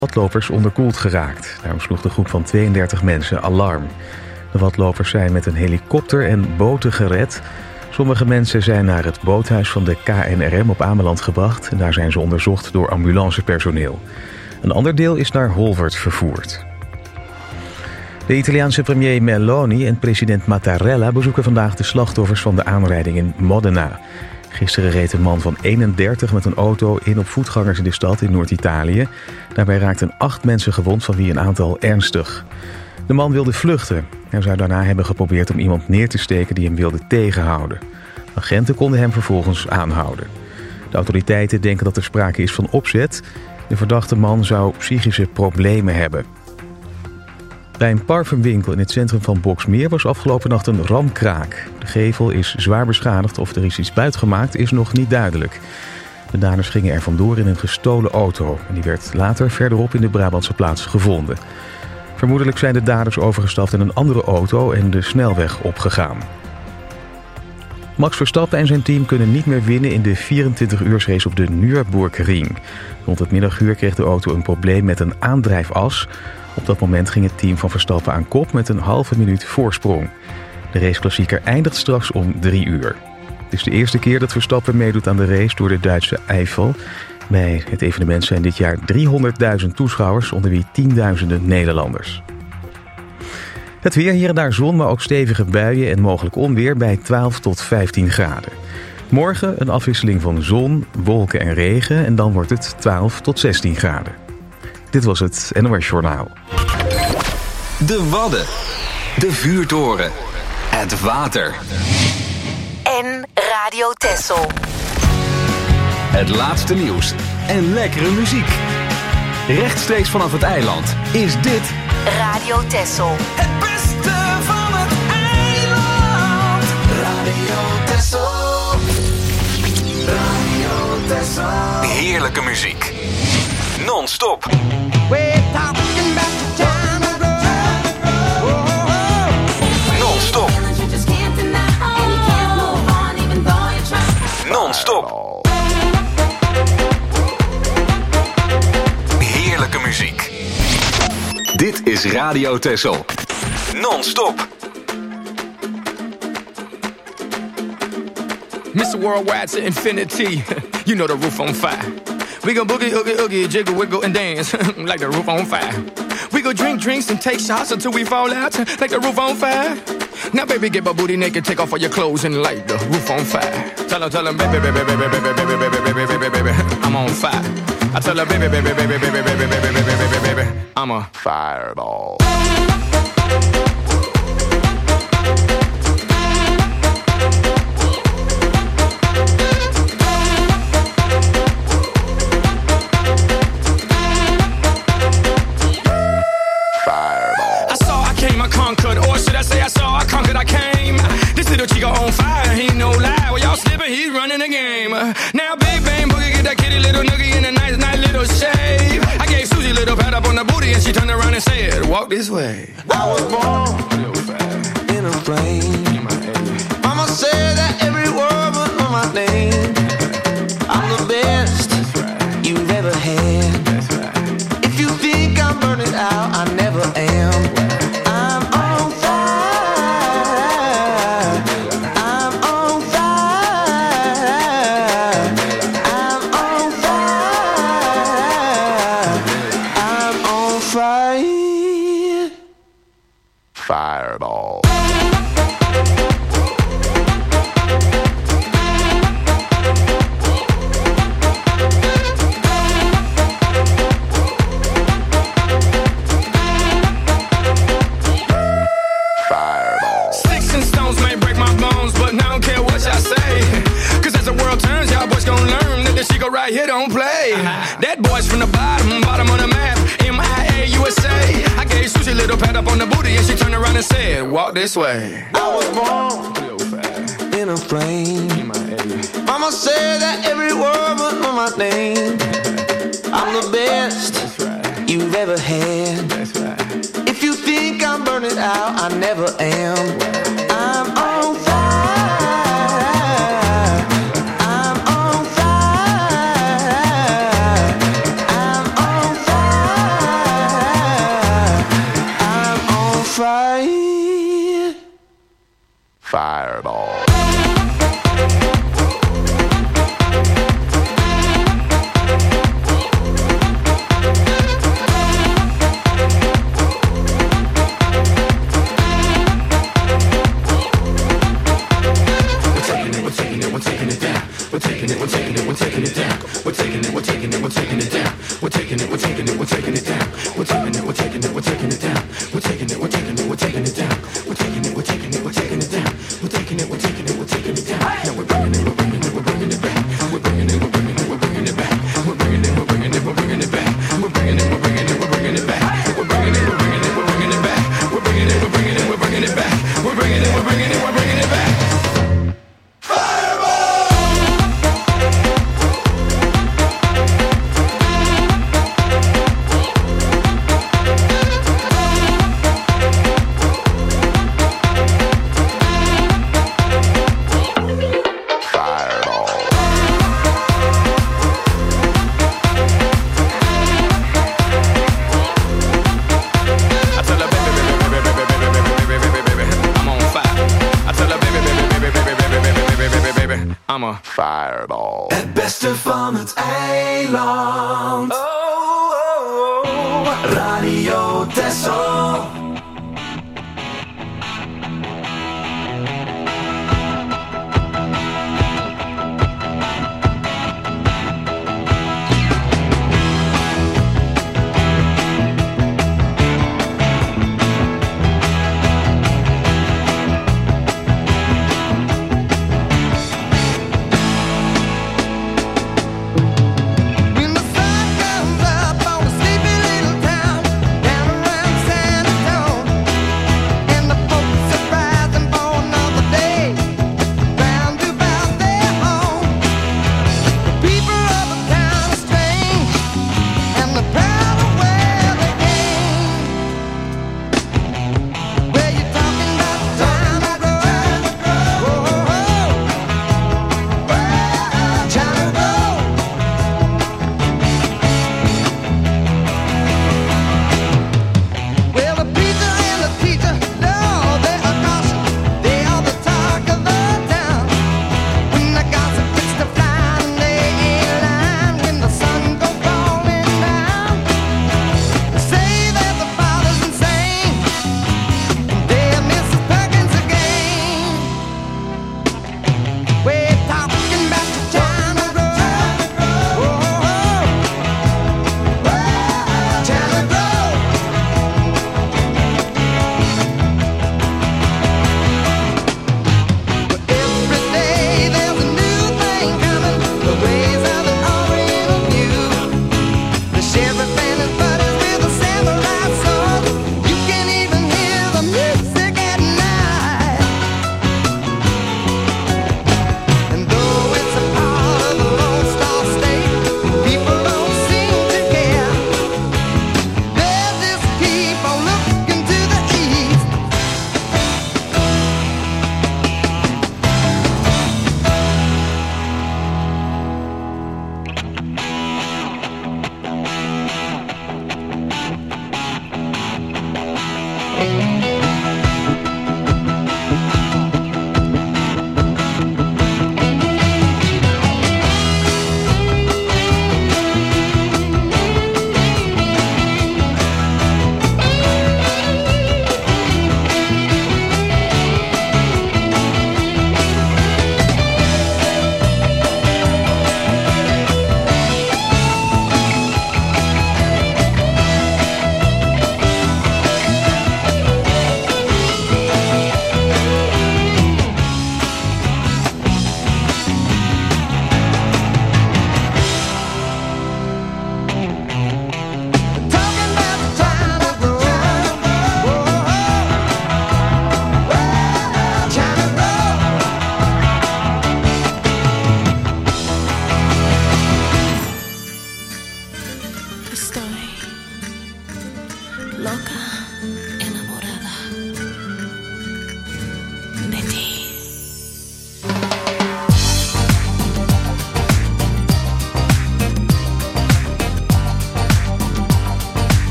Wadlopers onderkoeld geraakt. Daarom sloeg de groep van 32 mensen alarm. De wadlopers zijn met een helikopter en boten gered. Sommige mensen zijn naar het boothuis van de KNRM op Ameland gebracht. En daar zijn ze onderzocht door ambulancepersoneel. Een ander deel is naar Holwert vervoerd. De Italiaanse premier Meloni en president Mattarella bezoeken vandaag de slachtoffers van de aanrijding in Modena. Gisteren reed een man van 31 met een auto in op voetgangers in de stad in Noord-Italië. Daarbij raakten 8 mensen gewond, van wie een aantal ernstig. De man wilde vluchten. Hij zou daarna hebben geprobeerd om iemand neer te steken die hem wilde tegenhouden. Agenten konden hem vervolgens aanhouden. De autoriteiten denken dat er sprake is van opzet. De verdachte man zou psychische problemen hebben. Bij een parfumwinkel in het centrum van Boxmeer was afgelopen nacht een ramkraak. De gevel is zwaar beschadigd. Of er is iets buitgemaakt is nog niet duidelijk. De daders gingen er vandoor in een gestolen auto. En die werd later verderop in de Brabantse plaats gevonden. Vermoedelijk zijn de daders overgestapt in een andere auto en de snelweg opgegaan. Max Verstappen en zijn team kunnen niet meer winnen in de 24-uursrace op de Nürburgring. Rond het middaguur kreeg de auto een probleem met een aandrijfas. Op dat moment ging het team van Verstappen aan kop met een halve minuut voorsprong. De raceklassieker eindigt straks om 3 uur. Het is de eerste keer dat Verstappen meedoet aan de race door de Duitse Eifel. Bij het evenement zijn dit jaar 300.000 toeschouwers, onder wie tienduizenden Nederlanders. Het weer, hier en daar zon, maar ook stevige buien en mogelijk onweer bij 12 tot 15 graden. Morgen een afwisseling van zon, wolken en regen en dan wordt het 12 tot 16 graden. Dit was het NOS Journaal. De Wadden, de vuurtoren, het water en Radio Texel. Het laatste nieuws en lekkere muziek. Rechtstreeks vanaf het eiland is dit Radio Texel. Het beste van het eiland. Radio Texel. Radio Texel. heerlijke muziek. Non-stop. Non-stop. Non-stop. Heerlijke muziek. Dit is Radio Texel. Non-stop. Mr. Worldwide to infinity. You know the roof on fire. We go boogie, oogie, oogie, jiggle, wiggle, and dance like the roof on fire. We go drink drinks and take shots until we fall out like the roof on fire. Now, baby, get my booty naked, take off all your clothes and light the roof on fire. Tell her, baby, baby, baby, baby, baby, baby, baby, baby, baby, baby, I'm on fire. I tell her, baby, baby, baby, baby, baby, baby, baby, baby, baby, baby, I'm a fireball. Running the game. Now big bang boogie, get that kitty little noogie in a nice, nice little shave. I gave Susie a little pat up on the booty and she turned around and said, walk this way. I was born in a plane. Mama said that every word was on my name. I'm the best you've ever had. If you think I'm burning out, I never am. Fireball. Sticks and stones may break my bones, but I don't care what y'all say. Cause as the world turns, y'all boys gon' learn that the Chico right here don't play. That boy's from the bottom of the map. MIA USA. I gave Susie a little pat up on the booty and she turned around and said, walk this way. I was born in a plane. Mama said that every word was on my name. I'm the best you've ever had. If you think I'm burning out, I never am. I'm on fire. I'm on fire. I'm on fire. taking it down. We're taking it, we're taking it, we're taking it down. We're taking it, we're taking it, we're taking it down. We're taking it, we're taking it, we're taking it down. We're taking it, we're taking it, we're taking it down. Now we're bringing it, we're bringing it, we're bringing it back. We're bringing it, we're bringing it, we're bringing it back. We're bringing it, we're bringing it, we're bringing it back. We're bringing it, we're bringing it, we're bringing it back. We're bringing it, we're bringing it, we're bringing it back. We're bringing it, we're bringing it, we're bringing it back. We're bringing it, we're bringing it, we're bringing it back. I'm a fireball. Het beste van het eiland. Radio Texel.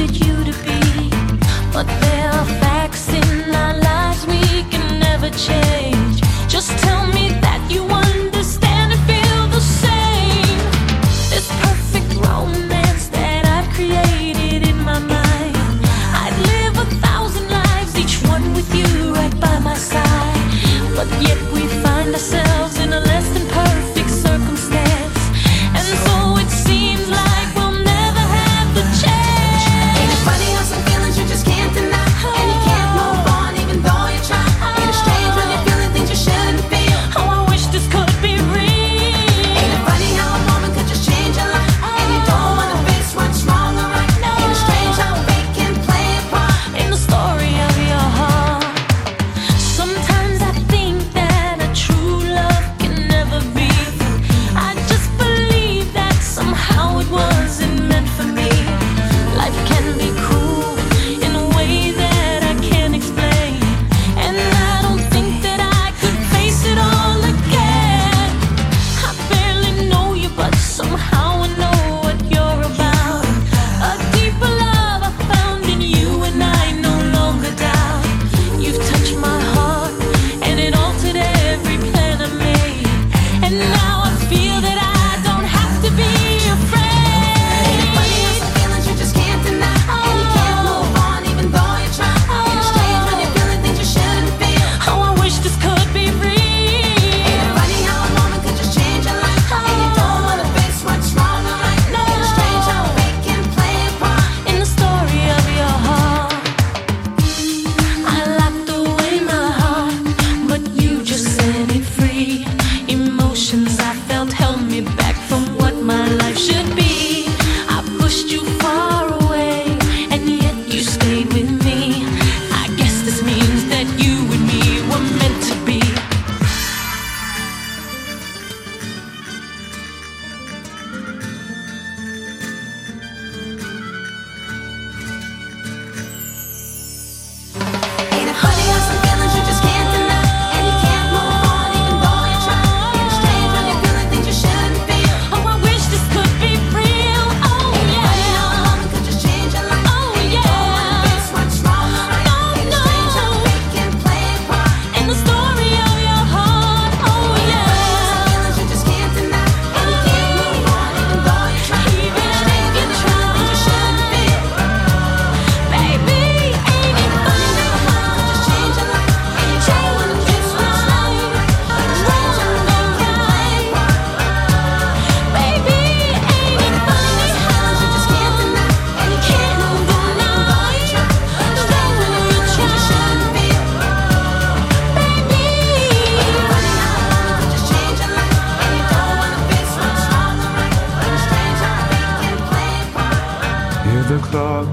But there are facts in our lives we can never change.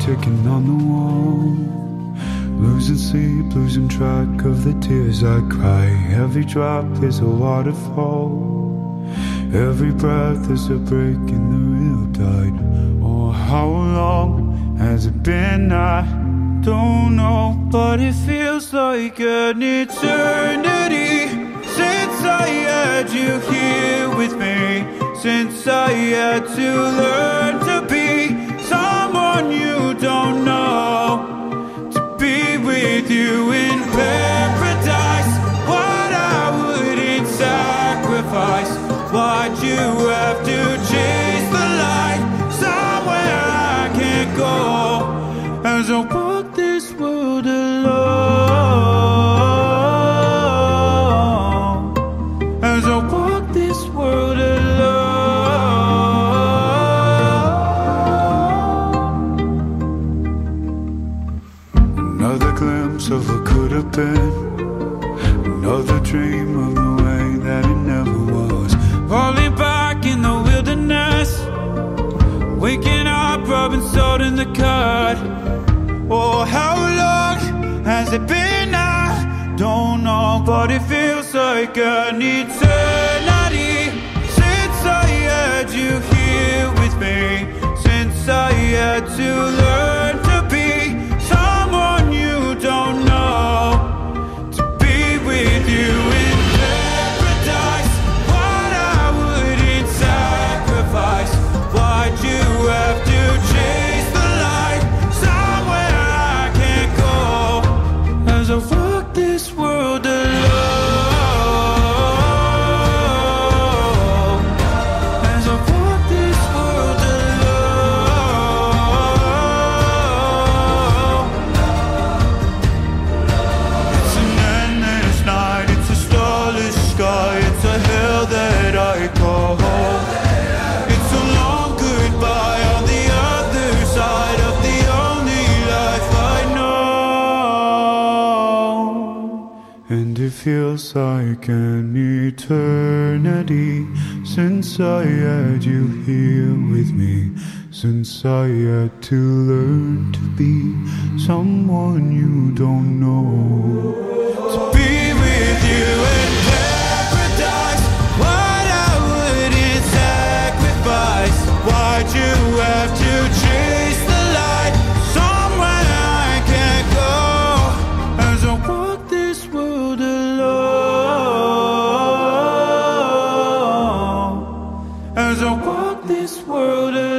ticking on the wall. Losing sleep, losing track of the tears I cry. Every drop is a waterfall. Every breath is a break in the riptide. Oh, how long has it been? I don't know, but it feels like an eternity since I had you here with me. Since I had to learn to be someone you don't know, to be with you in paradise. What I wouldn't sacrifice. Why'd you have to chase the light somewhere I can't go? As I walk this world alone, as I walk this world alone. Another glimpse of what could have been, another dream of the way that it never was. Falling back in the wilderness, waking up, rubbing salt in the cut. Oh, how long has it been? I don't know, but it feels like an eternity since I had you here with me. Since I had to learn to be someone you don't know, to be with you in paradise. What I wouldn't sacrifice. Why'd you have to chase the light somewhere I can't go? As I walk this world alone, as I walk this world alone. It's an endless night, it's a starless sky, it's a hell that I call home. It's a long goodbye on the other side of the only life I know. And it feels like an eternity since I had you here with me. Since I had to learn to be someone you don't know, to be with you in paradise. What I wouldn't sacrifice. Why'd you have to chase the light somewhere I can't go? As I walk this world alone, as I walk this world alone.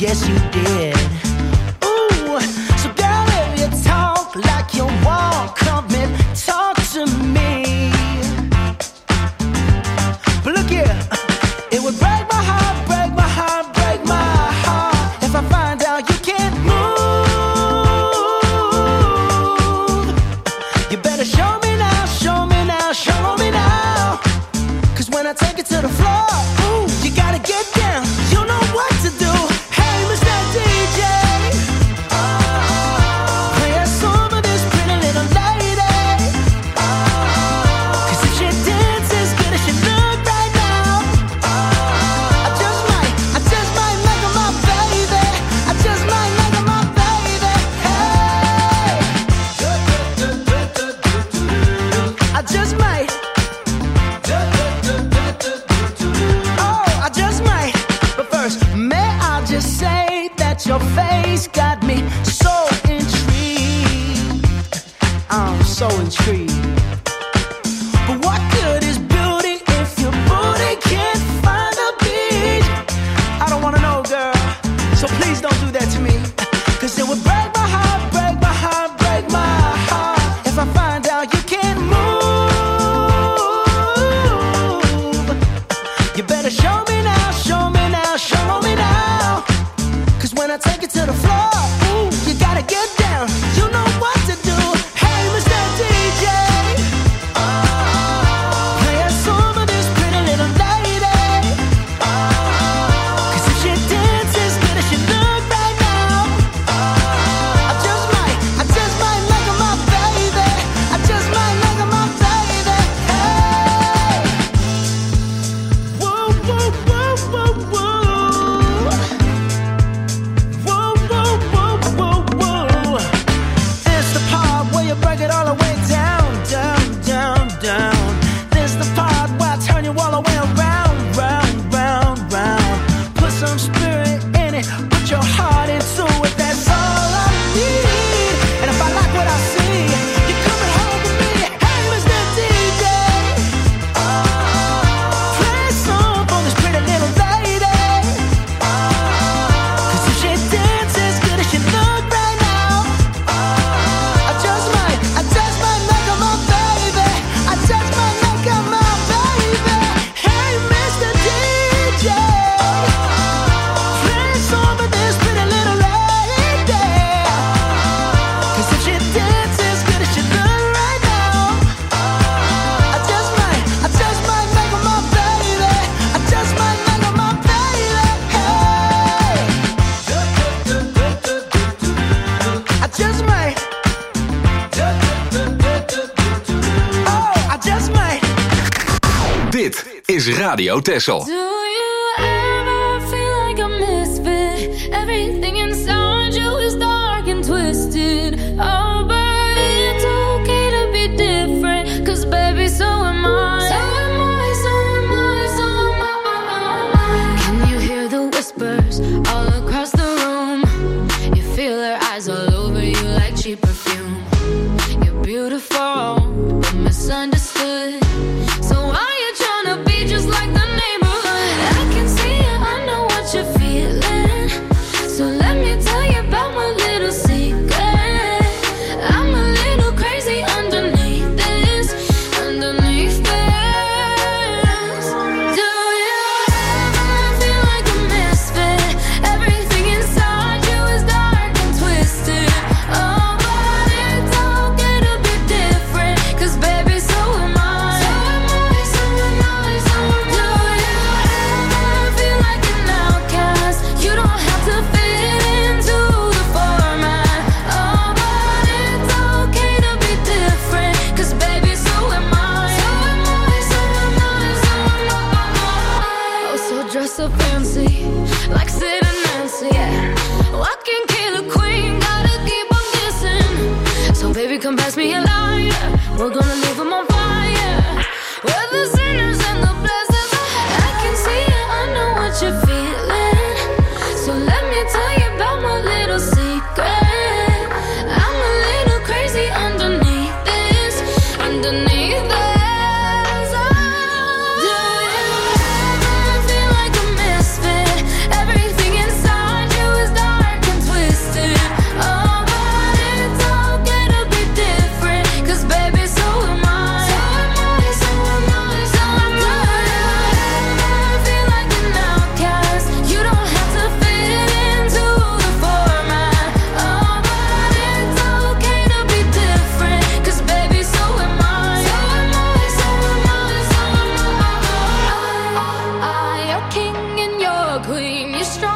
yes you did. Ooh, so girl, if you talk like you walk, come and talk to me. But look here, it would break my heart, break my heart, break my heart if I find out you can't move. You better show me now, show me now, show me now. 'Cause when I take it to the floor, ooh, you gotta get down. You know what to do. Hey, Mr. DJ, play a song for this pretty little lady. 'Cause if she dances good as she look right now, I just might make her my baby. I just might make her my baby. Hey, I just might. Oh, I just might. But first, may I just say that your face got me so intrigued. I'm so intrigued. But what good is beauty if your booty can't find a beat? I don't wanna know, girl, so please don't do that to me. 'Cause it would break my heart, break my heart, break my heart if I find out you can't move. You better show me now, show me now, show me now. 'Cause when I take it to the floor, ooh, you gotta get down. You know what to do. Hey, Mr. DJ, play a song for this pretty little lady. 'Cause if she dances good as she look right now, I just might make her my baby. I just might make her my baby. Hey, woo, woo, woo, woo, woo. Woo, woo, woo, woo, woo. It's the part where you break it all the way down, down, down, down. This the part where I turn you all the way around, round, round, round. Put some spirit in it, put your heart into it. That's all I need. And if I like what I see, you're coming home with me. Hey, Mr. DJ, play a song for this pretty little lady. 'Cause if she dances good as she look right now, I just might make her my baby. I just might make her my baby. Hey, Mr. DJ, play a song for this pretty little lady. 'Cause if she dances good as she look right now, I just might make her my baby. I just might make her my baby. Hey, I just might. Oh, I just might. Dit is Radio Texel. Do you ever feel like a misfit? Everything inside you is dark and twisted. Oh, but it's okay to be different. 'Cause baby, so am I. So am I, so am I, so am I. Can you hear the whispers all across the room? You feel her eyes all over you like cheap perfume. You're beautiful, but misunderstood. So why you tryna be just like the neighborhood? I can see it, I know what you're feeling. So let me tell you about my little secret. I'm a little crazy underneath this, underneath this. Do you ever feel like a misfit?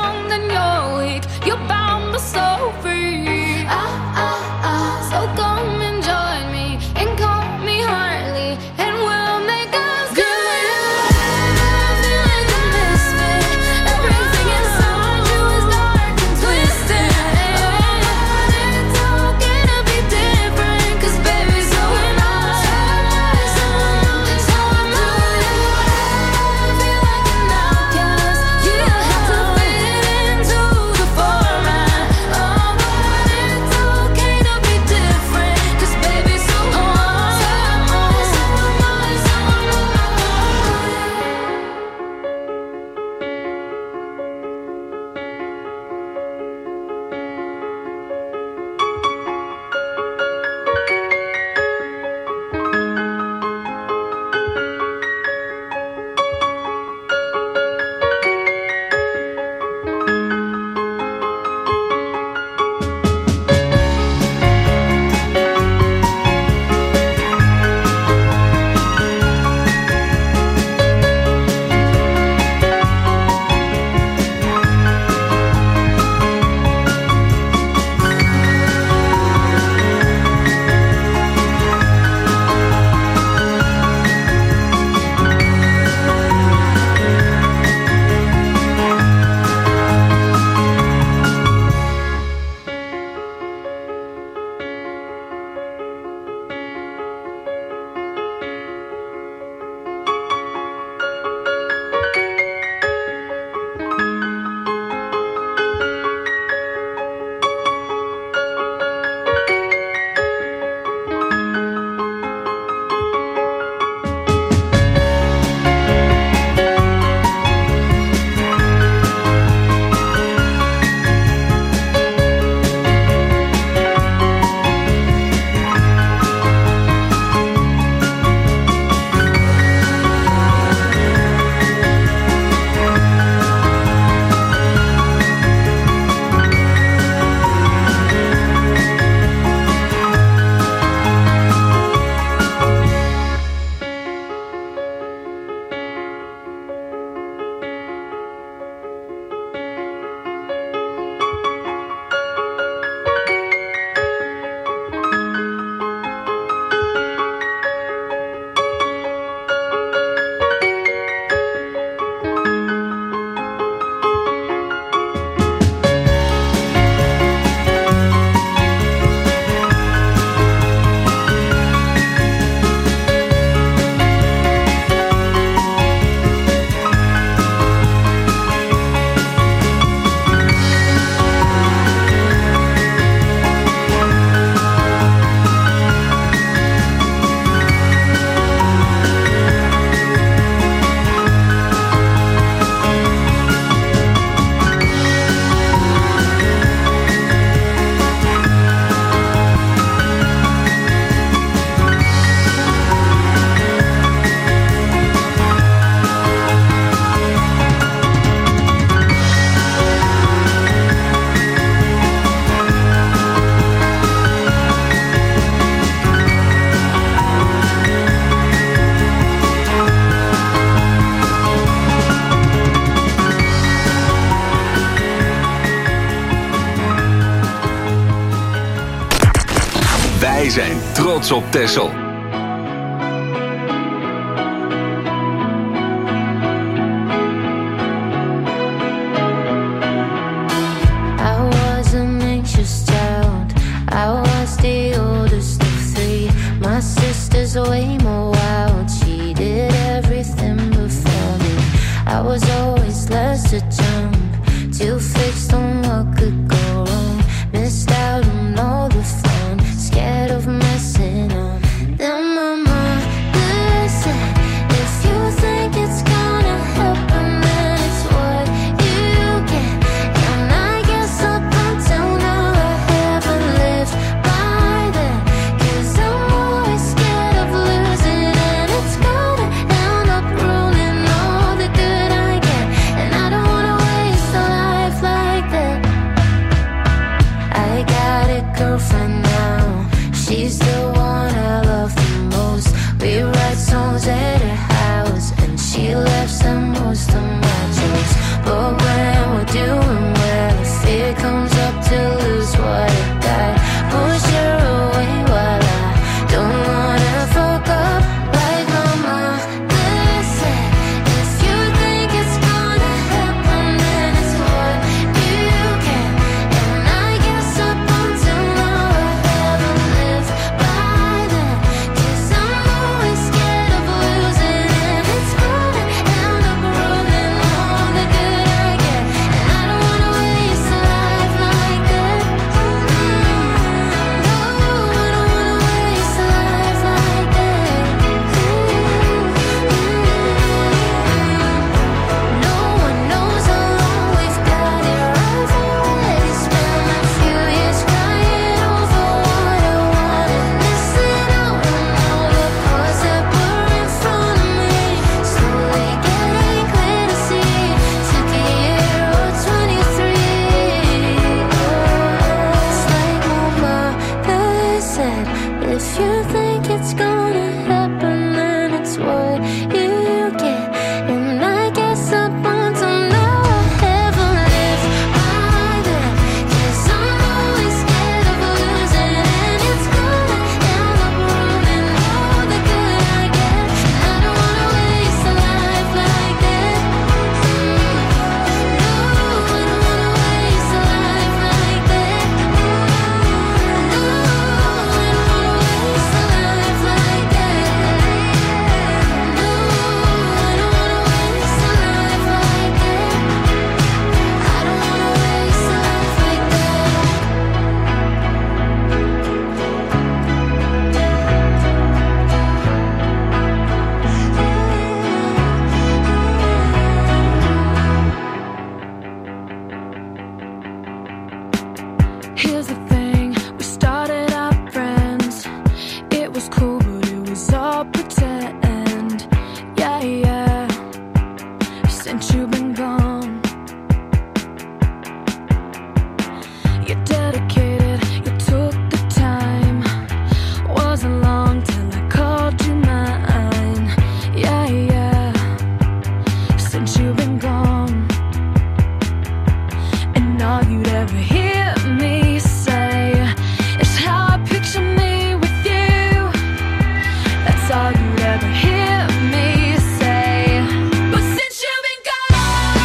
strong, then you're weak. You're bound but so free. So come and join me and call me Harley, and we'll make us good. I feel like a misfit. Everything inside you is dark and twisted. It's okay to be different, 'cause baby, so am I. So am I. I feel like an outcast. You have to fit into the format. Oh, but it's okay to be different, 'cause baby, so am I. So am I. So am I. So am I. Wij zijn trots op Texel. Way more wild, she did everything before me. I was always last to jump, too fixed on what could go wrong. Missed out on all the fun, scared of messing up. Then my mother said, if you think it's gonna happen, then it's what you get. And I guess up until now I haven't lived by that, 'cause I'm always scared of losing, and it's gonna end up ruining all the good I get. And I don't wanna Here's the thing, we started out friends. It was cool, but it was all pretend. Yeah, yeah. Since you've been gone, you're dedicated, you took the time. Wasn't long till I called you mine. Yeah, yeah. Since you've been gone, and all you'd ever hear me say is how I picture me with you. That's all you'd ever hear me say. But since you've been gone,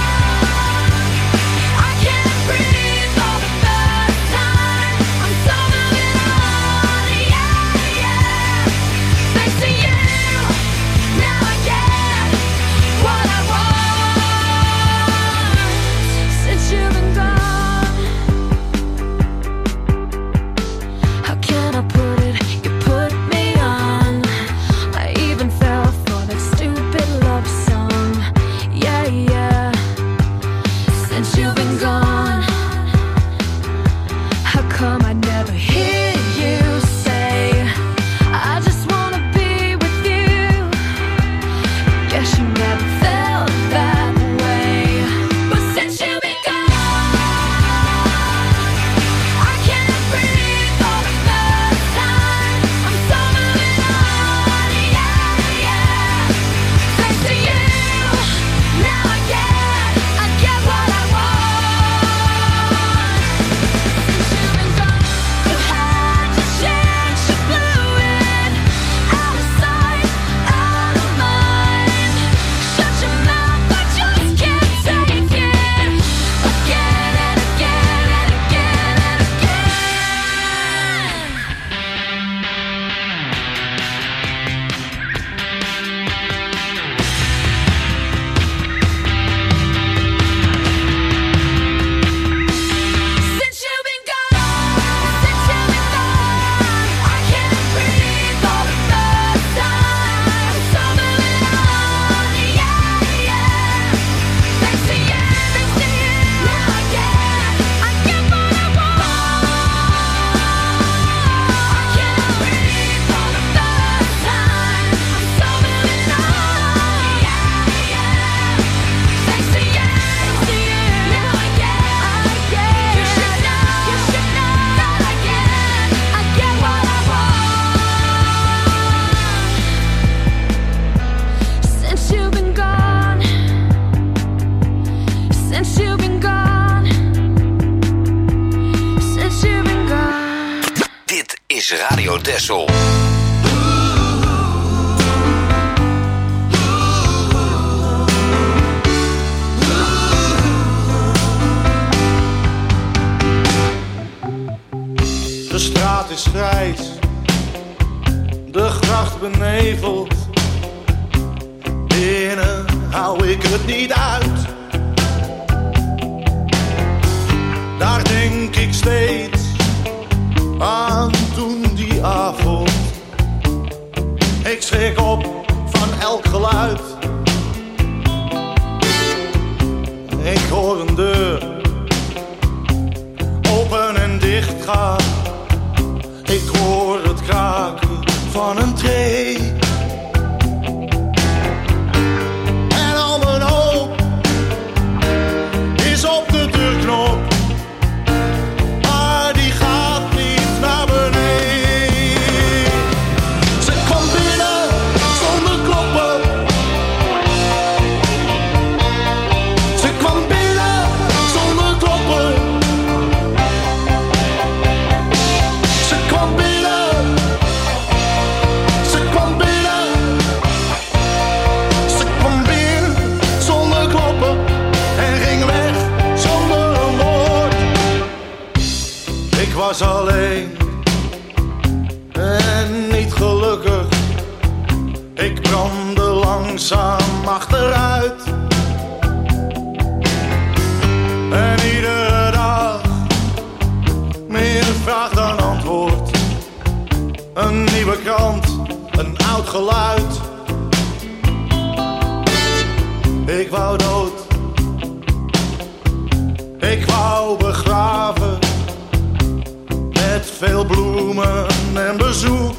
I can't breathe for the first time. I'm so moving on, yeah, yeah. Thanks to you, now I get what I want. Since you've been gone, how can I put it? You put me on. I even fell for that stupid love song. Yeah, yeah. Since you've been gone, how come I never hear you say I just wanna be with you? Guess you never felt that way. But since you've been gone, I can't breathe for the first time. I'm so moving on, yeah, yeah. Thanks to you, now I get what I want. Since you've been gone, you had your chance, you blew it. Out of sight, out of mind. Shut your mouth, I just can't take it. Again and again and again and again. Since you've been gone, since you've been gone, I can't breathe for the first time. So moving on, yeah, yeah. Thanks to you, now I get what I want. I can't breathe for the first time. I'm so moving on, yeah, yeah. Thanks to you, now I get. You should know that I get what I want. Since you've been gone, since you've been gone, since you've been gone. Dit is Radio Texel. De straat is grijs, de gracht beneveld. Binnen hou ik het niet uit. Daar denk ik steeds aan toen die avond. Ik schrik op van elk geluid. Ik hoor een deur open en dicht gaan. Ik hoor het kraken van een tree. En al mijn hoop is op de deurknop, maar die gaat niet naar beneden. Ze kwam binnen zonder kloppen. Ze kwam binnen zonder kloppen. Ze kwam binnen. Ze kwam binnen. Ze kwam binnen zonder kloppen en ging weg zonder een woord. Ik was alleen en niet gelukkig. Ik brandde langzaam achteruit. En iedere dag meer vraag dan antwoord. Een nieuwe krant, een oud geluid. Ik wou dood. Ik wou begraven veel bloemen en bezoek.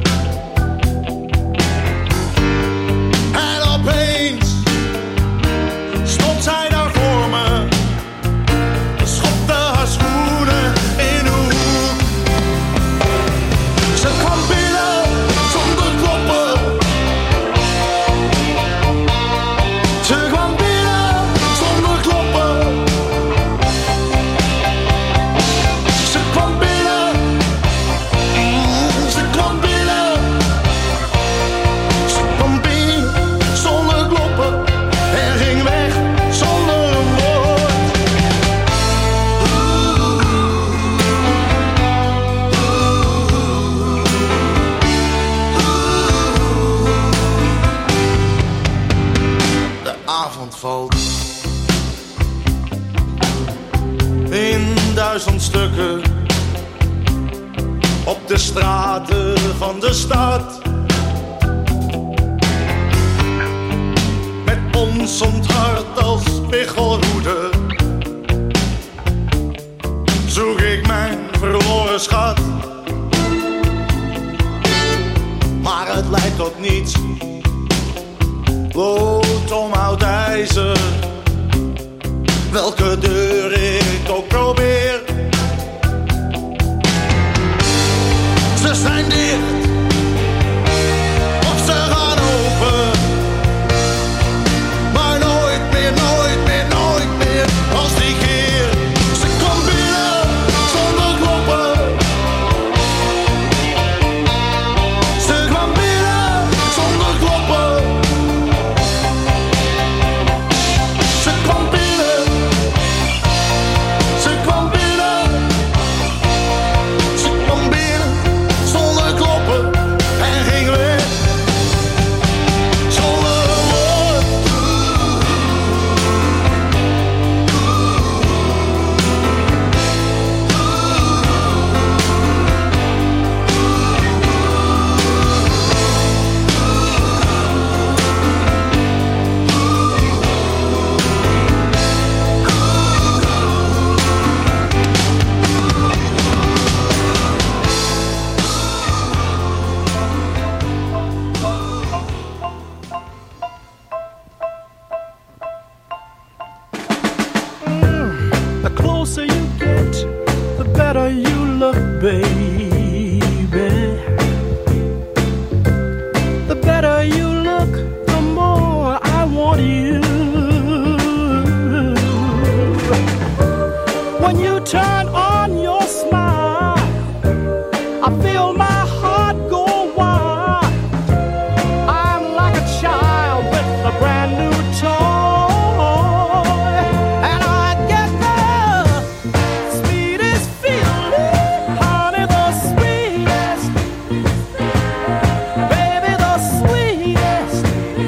En opeens stond zij daar voor me, schopte haar schoenen in de hoek. Ze kwam binnen zonder kloppen. Ze kwam binnen zonder kloppen. Ze kwam binnen. Ze kwam binnen. Ze kwam binnen zonder kloppen en ging weg zonder een woord. De avond valt in 1000 stukken op de straten van de stad. Met ons onthart als spiegelhoede zoek ik mijn verloren schat. Maar het leidt tot niets, lood om oud ijzer. Welke deur ik ook probeer, ze zijn dicht of ze gaan open. Maar nooit meer, nooit meer, nooit meer als die keer. Ze kwam binnen zonder kloppen. Ze kwam binnen zonder kloppen. Ze kwam binnen. Ze kwam binnen. Ze kwam binnen zonder kloppen en ging weg zonder een woord. The closer you get, the better you look, baby. The better you look, the more I want you. When you turn on your smile, I feel my heart go wild. I'm like a child with a brand new toy, and I get the sweetest feeling, honey, the sweetest, baby, the sweetest,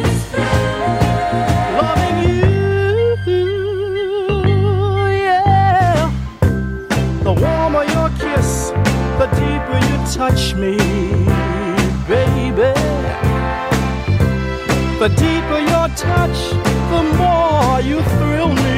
loving you, yeah. The warmer your kiss, the deeper you touch me, baby. The deeper your touch, the more you thrill me.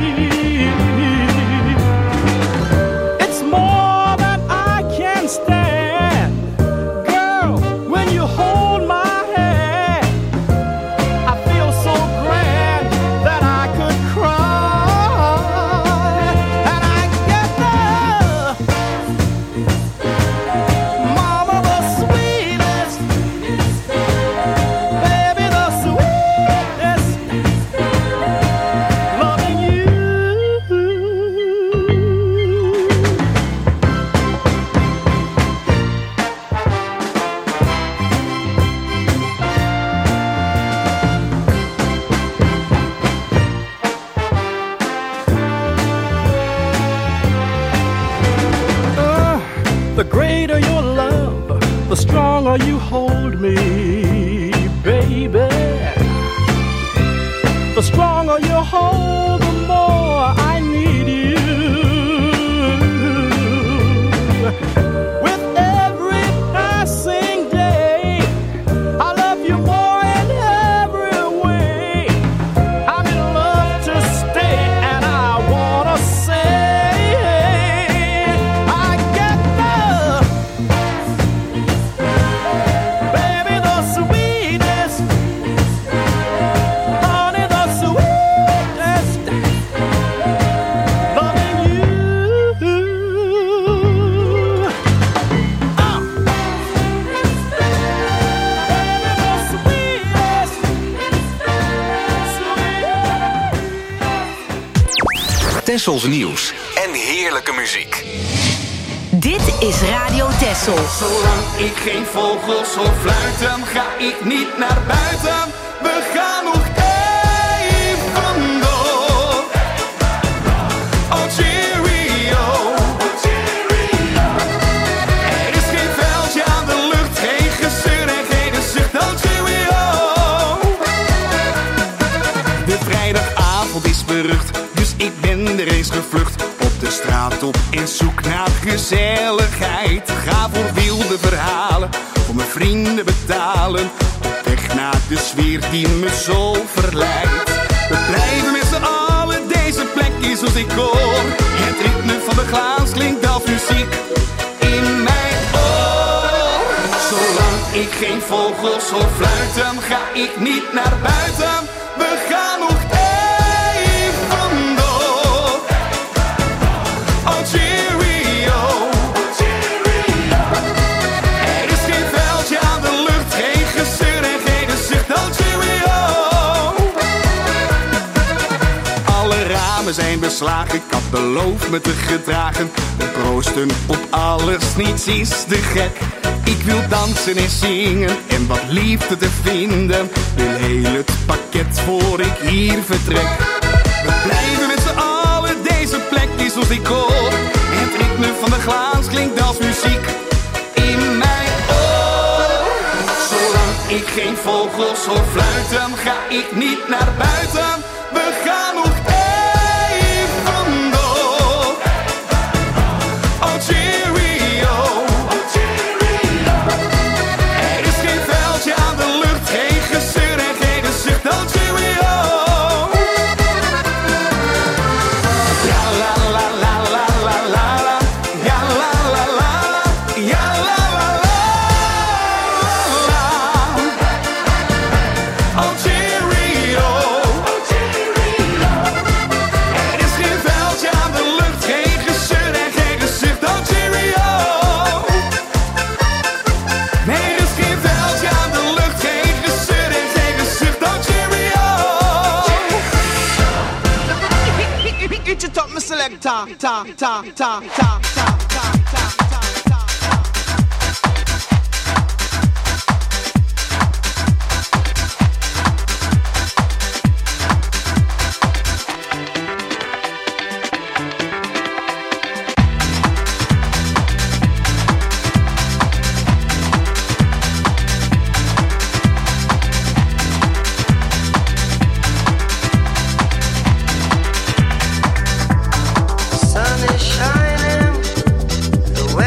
It's more than I can stand. Girl, when you hold my hand, I feel so grand that I could cry. And I get the mama, the sweetest, baby, the sweetest, loving you. The greater your love, the stronger you hold me, baby. The stronger you hold, the more I need you. With every passing day, I love you more in every way. I'm in love to stay, and I wanna say I get the Tessels nieuws en heerlijke muziek. Dit is Radio Tessel. Zolang ik geen vogels hoor fluiten, ga ik niet naar buiten. We gaan nog even door. Oh cheerio. Er is geen veldje aan de lucht, geen gezeur en geen zucht. Oh cheerio. De vrijdagavond is berucht, dus ik ben er eens gevlucht. Op de straat op en zoek naar gezelligheid. Ga voor wilde verhalen, voor mijn vrienden betalen. Op weg naar de sfeer die me zo verleidt. We blijven met z'n allen, deze plek is als ik hoor. Het ritme van de glaas klinkt als muziek in mijn oor. Zolang ik geen vogels hoor fluiten, ga ik niet naar buiten. We gaan nog even door. Oh cheerio. Er is geen veldje aan de lucht, geen gezeur en geen zucht. Oh cheerio. Alle ramen zijn beslagen, ik had beloofd me te gedragen. We proosten op alles, niets is te gek. Ik wil dansen en zingen en wat liefde te vinden. Wil heel het pakket voor ik hier vertrek. We blijven met z'n allen, deze plek is als ik hoor. Het ritme van de glaas klinkt als muziek in mijn oor. Zolang ik geen vogels hoor fluiten, ga ik niet naar buiten. We gaan nog even door. Oh cheerio. Er is geen veldje aan de lucht, geen gezeur en geen zucht. Oh cheerio. Ja la la la la la la la. Ja la la la la. Ja la la la la. Oh cheerio. Er is geen veldje aan de lucht, geen gezeur en geen gezicht. Oh cheerio. Nee, er is geen veldje aan de lucht, geen gezeur en geen gezicht. Oh cheerio. Get your top, my selector. Ta, ta, ta, ta, ta, ta, ta, ta, ta. Sun is shining, the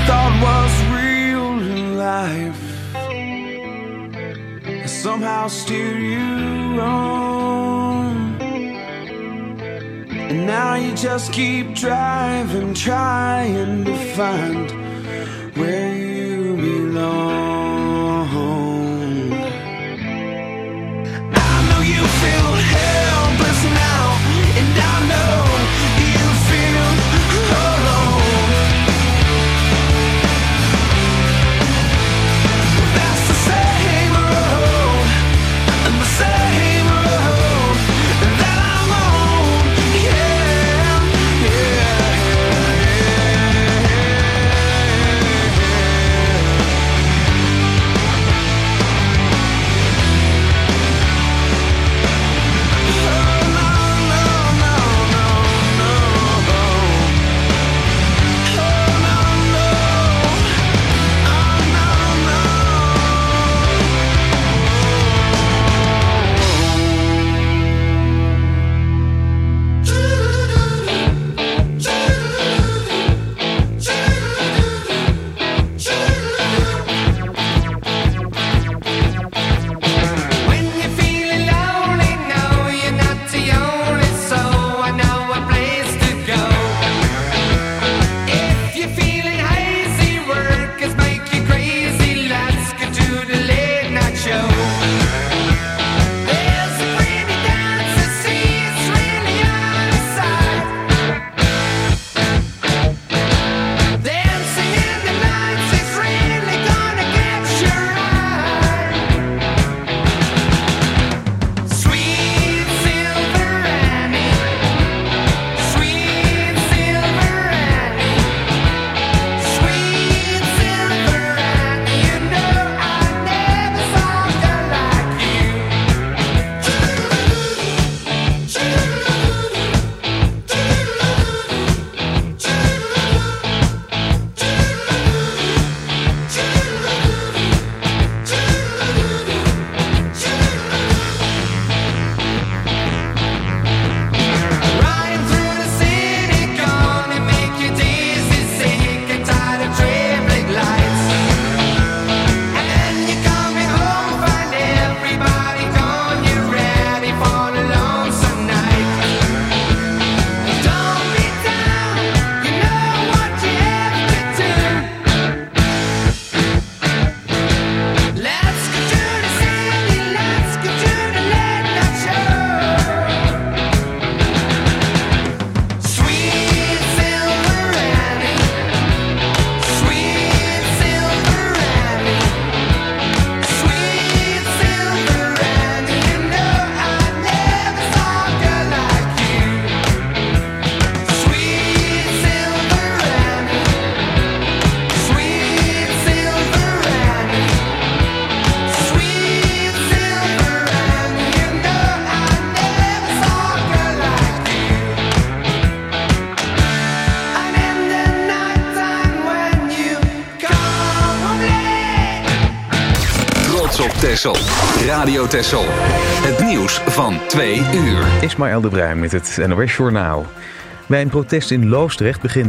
thought was real in life somehow steer you on, and now you just keep driving, trying to find where you belong. I know you feel helpless now, and I know you feel alone. That's the same road, and the same road that I'm on. Yeah, yeah, Texel. Radio Texel. Het nieuws van 2 uur. Ismaël de Bruin met het NOS Journaal. Bij een protest in Loosdrecht beginnen